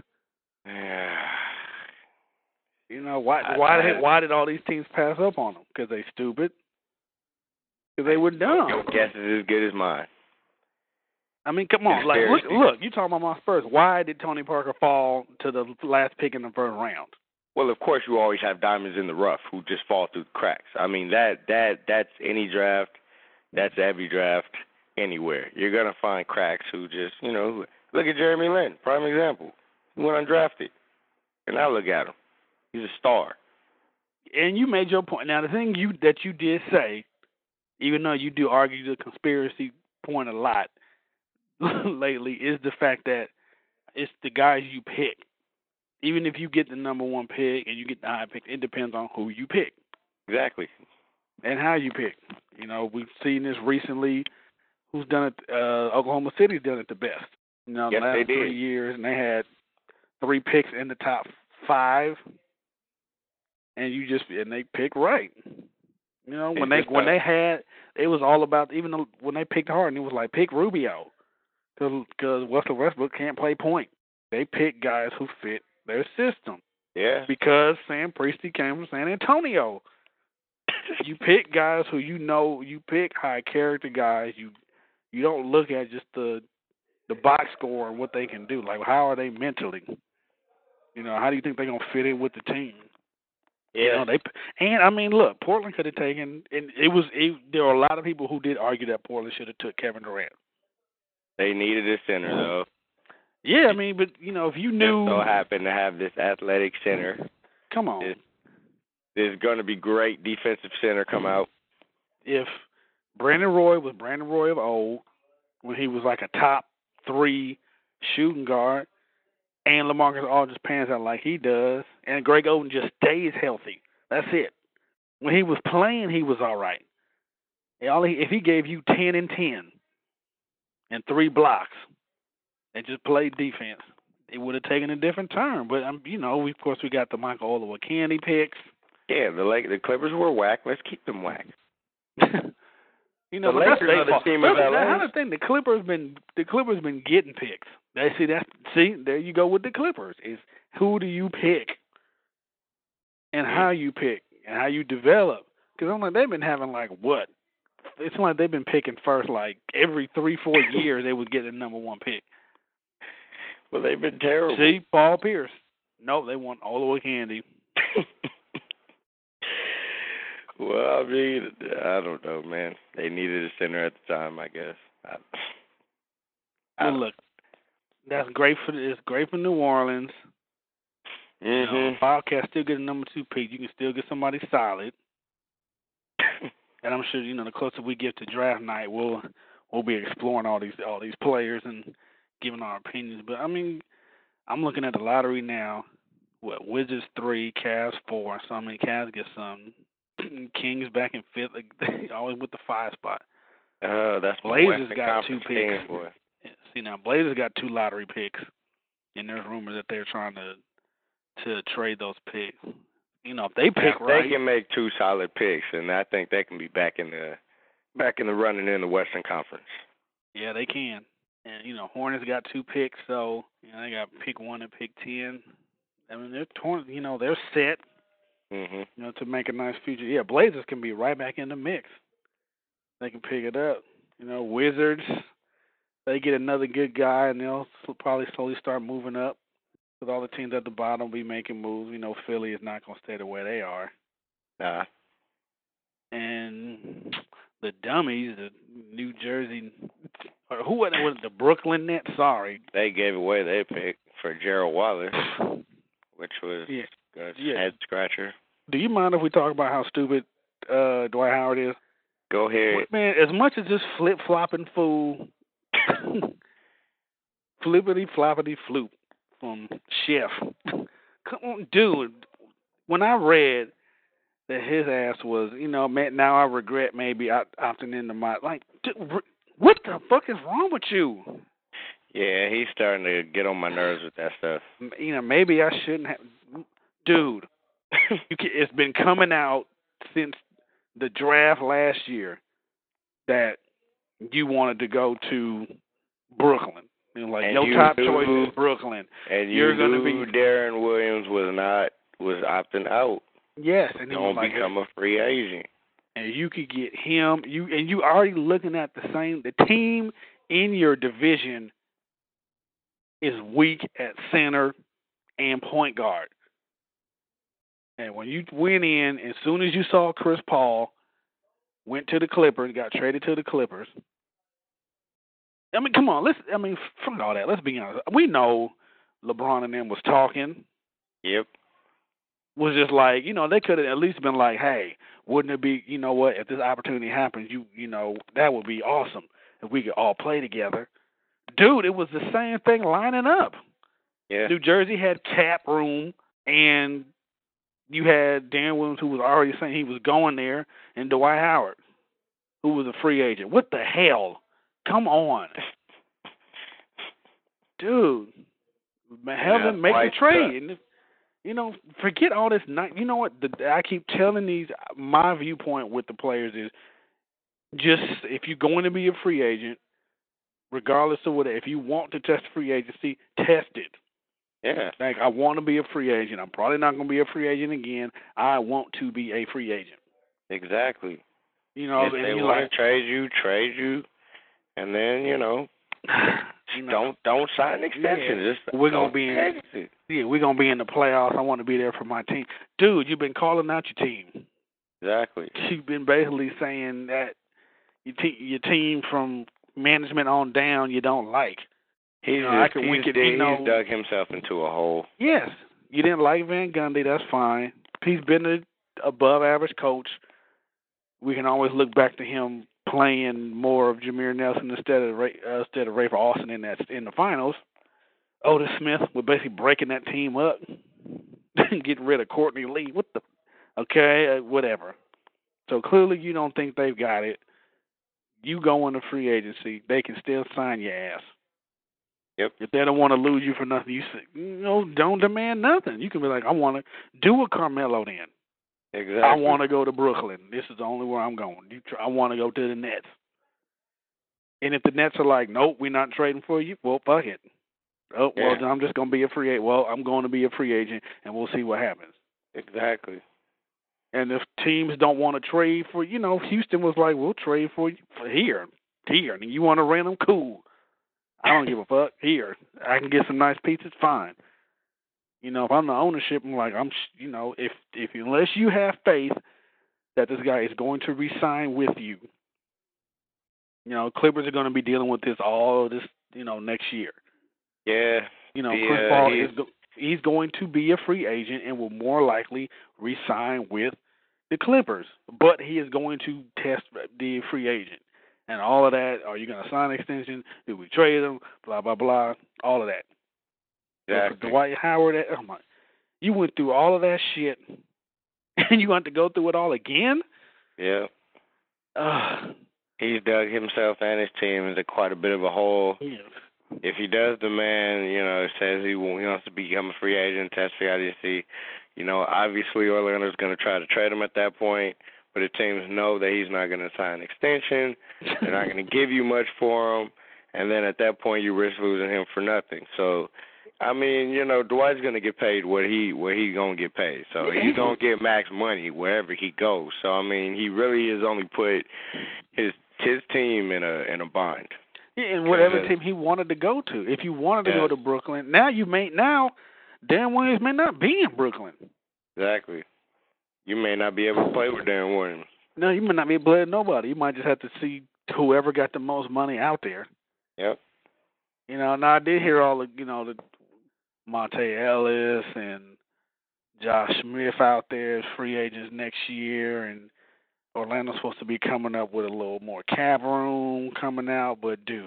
You know why? Why I, did why did all these teams pass up on him? Because they stupid. Because they were dumb. Your guess is as good as mine. I mean, come on, like look, look. You talking about my Spurs? Why did Tony Parker fall to the last pick in the first round? Well, of course, you always have diamonds in the rough who just fall through the cracks. I mean, that that that's any draft. That's every draft anywhere. You're gonna find cracks who just, you know, look at Jeremy Lin, prime example. He went undrafted, and now look at him. He's a star. And you made your point. Now, the thing you that you did say, even though you do argue the conspiracy point a lot lately, is the fact that it's the guys you pick. Even if you get the number one pick and you get the high pick, it depends on who you pick. Exactly. And how you pick. You know, we've seen this recently. Who's done it? Uh, Oklahoma City's done it the best. You know, yes, the last they did. three years, and they had three picks in the top five. And you just and they picked right. You know, when they when they had, it was all about, even though when they picked Harden, it was like pick Rubio, because Russell Westbrook can't play point. They picked guys who fit their system. Yeah. Because Sam Presti came from San Antonio. You pick guys who you know. You pick high character guys. You you don't look at just the the box score and what they can do. Like, how are they mentally? You know, how do you think they're gonna fit in with the team? Yeah. You know, they and I mean, look, Portland could have taken, and it was. It, there were a lot of people who did argue that Portland should have took Kevin Durant. They needed a center, though. Yeah, I mean, but you know, if you knew, just so happened to have this athletic center. Come on, this, there's going to be great defensive center come out. If Brandon Roy was Brandon Roy of old, when he was like a top three shooting guard, and LaMarcus Aldridge pans out like he does, and Greg Oden just stays healthy. That's it. When he was playing, he was all right. If he gave you ten and ten and three blocks and just played defense, it would have taken a different turn. But um, you know, we, of course, we got the Michael Olowokandi picks. Yeah, the like the Clippers were whack. Let's keep them whack. You know, the Lakers are the team of L A. That's the thing. The Clippers been the Clippers been getting picks. They see that. See, there you go with the Clippers. Is who do you pick, and how you pick, and how you develop. Because I'm like, they've been having like what? It's like they've been picking first like every three, four years. They would get the number one pick. Well, they've been terrible. See, Paul Pierce. No, they want Olowokandi. Well, I mean, I don't know, man. They needed a center at the time, I guess. I, I well, look, that's great for it's great for New Orleans. Mm-hmm. You know, Wildcats still get a number two pick. You can still get somebody solid. And I'm sure, you know, the closer we get to draft night, we'll we'll be exploring all these all these players and giving our opinions. But I mean, I'm looking at the lottery now. What, Wizards three, Cavs four. So I mean, Cavs get some. Kings back in fifth, like, always with the five spot. Oh, uh, that's Blazers got two game, picks. Boy. See now, Blazers got two lottery picks, and there's rumors that they're trying to to trade those picks. You know, if they pick now, right, they can make two solid picks, and I think they can be back in the back in the running in the Western Conference. Yeah, they can. And you know, Hornets got two picks, so you know they got pick one and pick ten. I mean, they're torn. You know, they're set. Mm-hmm. You know, to make a nice future. Yeah, Blazers can be right back in the mix. They can pick it up. You know, Wizards, they get another good guy, and they'll probably slowly start moving up. With all the teams at the bottom will be making moves. You know, Philly is not going to stay the way they are. Nah. And the dummies, the New Jersey, or who was it, the Brooklyn Nets? Sorry. They gave away their pick for Gerald Wallace, which was... Yeah. Good yeah. head scratcher. Do you mind if we talk about how stupid uh, Dwight Howard is? Go ahead. Man, as much as this flip-flopping fool, flippity-floppity-floop from Chef, come on, dude, when I read that his ass was, you know, man, now I regret maybe opting into my, like, dude, what the fuck is wrong with you? Yeah, he's starting to get on my nerves with that stuff. You know, maybe I shouldn't have. Dude, you can, it's been coming out since the draft last year that you wanted to go to Brooklyn. You know, like and your you top knew, choice is Brooklyn. And You're you gonna knew be Darren Williams was not was opting out. Yes, and he Don't was like, become a free agent. And you could get him. You and you already looking at the same. The team in your division is weak at center and point guard. And when you went in, as soon as you saw Chris Paul went to the Clippers, got traded to the Clippers. I mean, come on, let's. I mean, fuck all that. Let's be honest. We know LeBron and them was talking. Yep. Was just like, you know, they could have at least been like, hey, wouldn't it be, you know what, if this opportunity happens, you, you know, that would be awesome if we could all play together. Dude, it was the same thing lining up. Yeah. New Jersey had cap room, and you had Darren Williams, who was already saying he was going there, and Dwight Howard, who was a free agent. What the hell? Come on. Dude. Hell, yeah, make the trade. Stuff. And you know, forget all this night. You know what? The, I keep telling these. My viewpoint with the players is just if you're going to be a free agent, regardless of what, if you want to test free agency, test it. Yeah. Like I want to be a free agent. I'm probably not going to be a free agent again. I want to be a free agent. Exactly. You know, if and they you want like to trade you, trade you, and then you know. You know, don't don't sign extensions. Yeah. Just we're gonna be in. Yeah, we're gonna be in the playoffs. I want to be there for my team, dude. You've been calling out your team. Exactly. You've been basically saying that your, te- your team from management on down you don't like. He's you know, just, I could, he's, we could, he's you know, dug himself into a hole. Yes, you didn't like Van Gundy. That's fine. He's been an above average coach. We can always look back to him playing more of Jameer Nelson instead of Ray, uh, instead of Rafer Alston in that in the finals. Otis Smith was basically breaking that team up, getting rid of Courtney Lee. What the? Okay, uh, whatever. So clearly you don't think they've got it. You go into free agency, they can still sign your ass. Yep. If they don't want to lose you for nothing, you say, you know, don't demand nothing. You can be like, I want to do a Carmelo then. Exactly. I want to go to Brooklyn. This is the only where I'm going. You try, I want to go to the Nets. And if the Nets are like, nope, we're not trading for you, well, fuck it. Oh, yeah. well, I'm just going to be a free agent. Well, I'm going to be a free agent, and we'll see what happens. Exactly. And if teams don't want to trade for, you know, Houston was like, we'll trade for you for here, here. And you want to rent them? Cool. I don't give a fuck. Here. I can get some nice pizzas, fine. You know, if I'm the ownership, I'm like, I'm, you know, if if unless you have faith that this guy is going to re-sign with you, you know, Clippers are going to be dealing with this all this, you know, next year. Yeah. You know, yeah, Chris Paul he's... is go- he's going to be a free agent and will more likely re-sign with the Clippers, but he is going to test the free agent and all of that. Are you going to sign an extension? Do we trade him? Blah blah blah. All of that. Exactly. Dwight Howard, oh my, you went through all of that shit, and you want to go through it all again? Yeah. Uh, He's dug himself and his team into quite a bit of a hole. Yeah. If he does demand, you know, says he wants to become a free agent, test free agency, you know, obviously Orlando's going to try to trade him at that point, but the teams know that he's not going to sign an extension. They're not going to give you much for him, and then at that point you risk losing him for nothing. So, I mean, you know, Dwight's gonna get paid what he what he gonna get paid. So he's gonna get max money wherever he goes. So I mean, he really has only put his his team in a in a bind. Yeah, and whatever team he wanted to go to. If you wanted to yeah. go to Brooklyn, now you may now Darren Williams may not be in Brooklyn. Exactly. You may not be able to play with Darren Williams. No, you may not be able to play with nobody. You might just have to see whoever got the most money out there. Yep. You know, now I did hear all the you know the Monte Ellis and Josh Smith out there as free agents next year, and Orlando's supposed to be coming up with a little more cap room coming out. But, dude,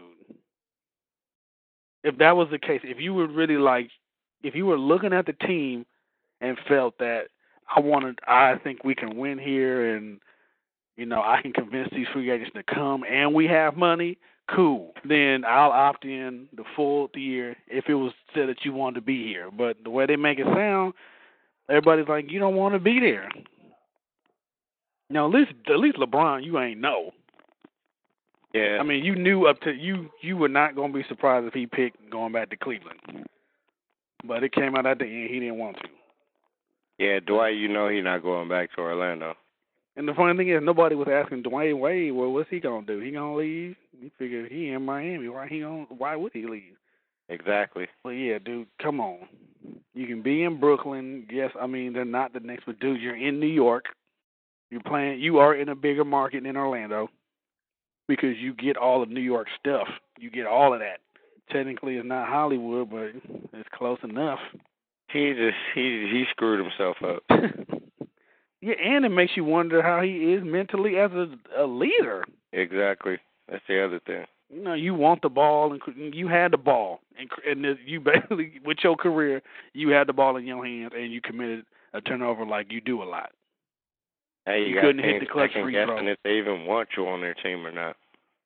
if that was the case, if you were really like, if you were looking at the team and felt that I wanted, I think we can win here and, you know, I can convince these free agents to come and we have money, cool. Then I'll opt in the full year if it was said that you wanted to be here. But the way they make it sound, everybody's like, you don't want to be there. Now, at least, at least LeBron, you ain't know. Yeah. I mean, you knew up to you. You were not going to be surprised if he picked going back to Cleveland. But it came out at the end he didn't want to. Yeah, Dwight, you know he's not going back to Orlando. And the funny thing is, nobody was asking Dwayne Wade, well, what's he gonna do? He gonna leave? You figure he in Miami. Why he gonna? Why would he leave? Exactly. Well, yeah, dude, come on. You can be in Brooklyn. Yes, I mean they're not the next, but dude, you're in New York. You're playing. You are in a bigger market than Orlando because you get all of New York stuff. You get all of that. Technically, it's not Hollywood, but it's close enough. He just he he screwed himself up. Yeah, and it makes you wonder how he is mentally as a, a leader. Exactly. That's the other thing. You know, you want the ball, and you had the ball, and, and you basically, with your career, you had the ball in your hands, and you committed a turnover like you do a lot. Hey, you, you got couldn't hit the clutch free throw. Guessing if they even want you on their team or not.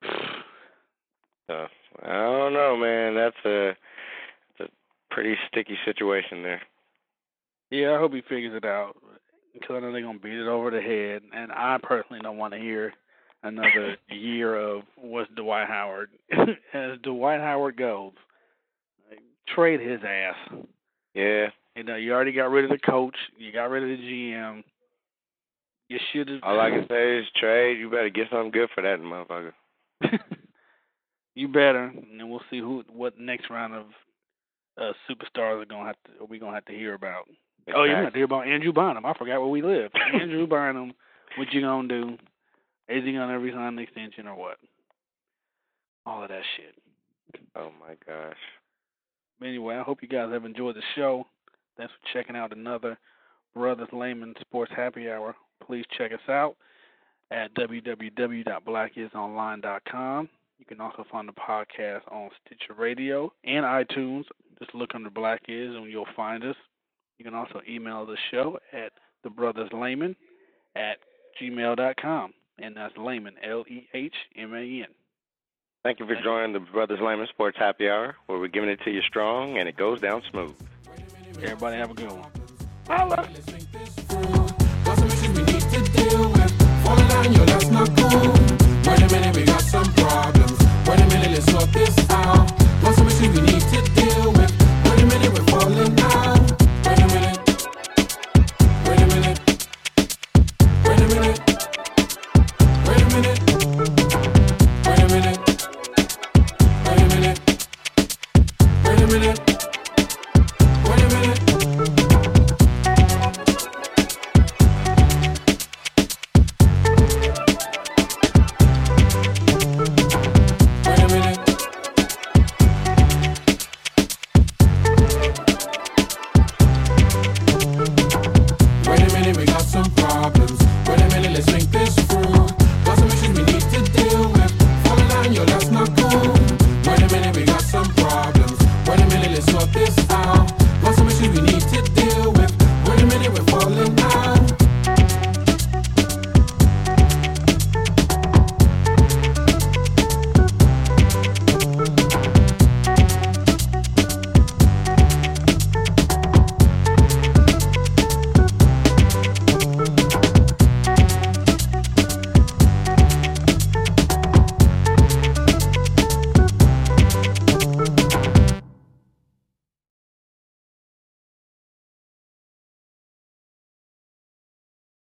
So I don't know, man. That's a, that's a pretty sticky situation there. Yeah, I hope he figures it out. Because I know they're going to beat it over the head. And I personally don't want to hear another year of what's Dwight Howard. As Dwight Howard goes, like, trade his ass. Yeah. You know, you already got rid of the coach. You got rid of the G M. You should have. All I can say is trade. You better get something good for that motherfucker. You better. And then we'll see who, what next round of uh, superstars are gonna have to. Are we gonna have to hear about? Exactly. Oh, you're going to have to hear about Andrew Bynum. I forgot where we live. Andrew Bynum, what you going to do? Is he going to resign the extension or what? All of that shit. Oh, my gosh. But anyway, I hope you guys have enjoyed the show. Thanks for checking out another Brothers Layman Sports Happy Hour. Please check us out at w w w dot black is online dot com. You can also find the podcast on Stitcher Radio and iTunes. Just look under Black Is and you'll find us. You can also email the show at thebrotherslayman at gmail dot com. And that's Layman, L E H M A N. Thank you for joining the Brothers Layman Sports Happy Hour, where we're giving it to you strong and it goes down smooth. Everybody have a good one. Holla! Got some issues we need to deal with. Fall in line, yo, that's not cool. Wait a minute, we got some problems. Wait a minute, let's sort this out.